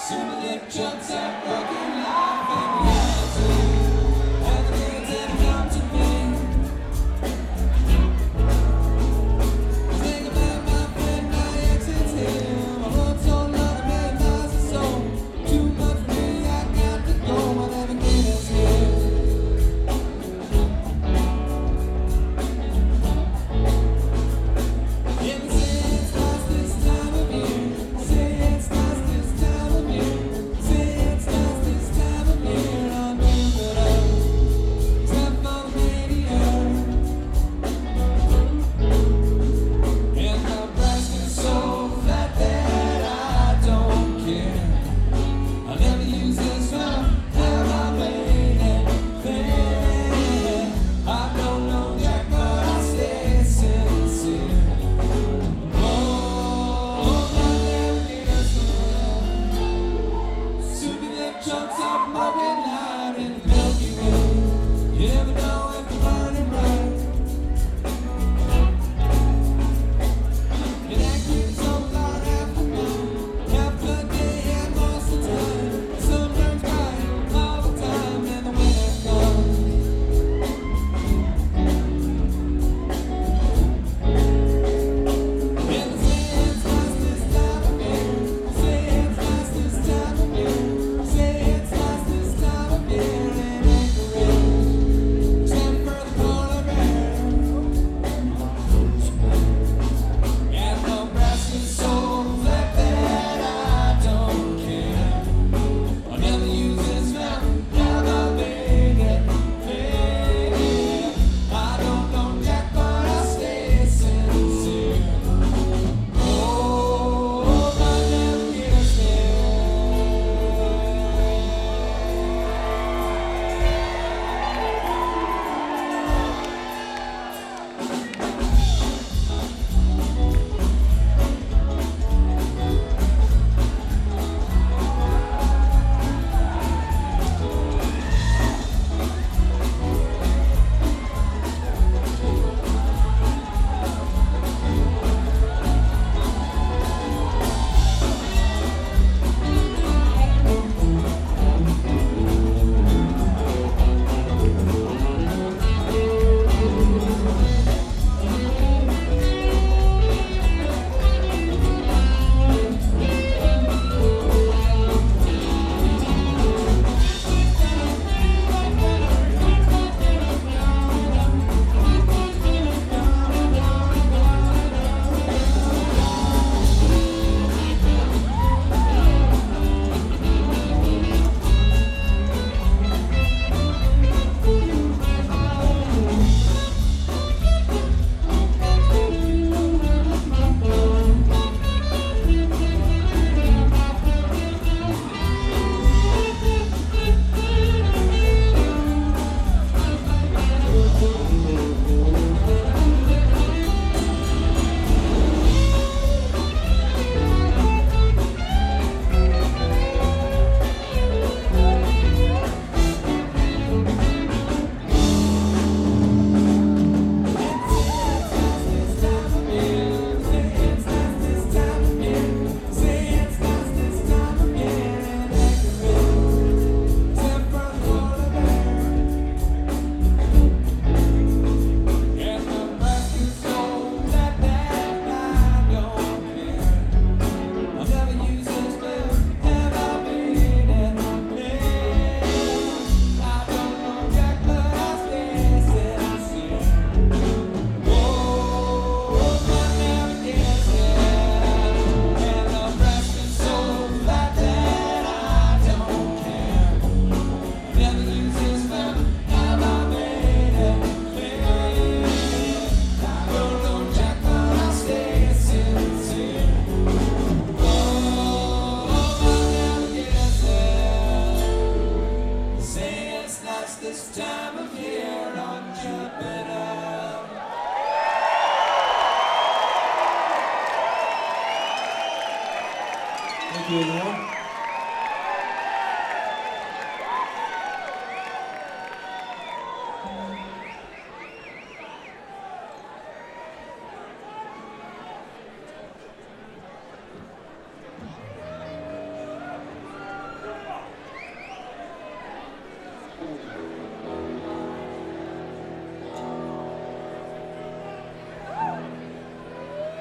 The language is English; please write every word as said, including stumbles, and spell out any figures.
Super lit trucks are broken life and reality. Everything's ever come to me. Think about my friend, my ex, it's him. I wrote so long, I made miles of soul. Too much for me, I got to go. I'll never get us here. Ever since last this time of year, say it's last this time of year, say it's last this time of year. I'll never know, except for the radio. And my price is so flat that I don't care. I'll never use this phone, have I made anything? I don't know Jack, but I stay sincere. Chunks of broken light in the Milky Way. You never know if you're burning right. It acted so long after night, half the day and most of the time. The sun burns bright all the time and the winter comes. Ever since last this time of year, say it's last this time of year. This time of year on Jupiter. Thank you, everyone.